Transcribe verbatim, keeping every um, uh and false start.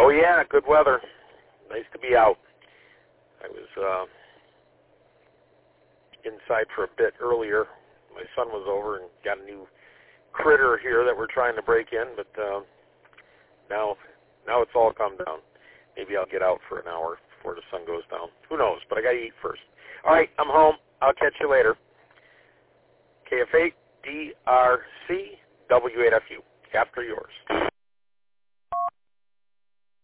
Oh, yeah, good weather. Nice to be out. I was uh, inside for a bit earlier. My son was over and got a new critter here that we're trying to break in, but uh, now now it's all come down. Maybe I'll get out for an hour before the sun goes down. Who knows, but I got to eat first. All right, I'm home. I'll catch you later. K F eight D R C W eight F U, after yours.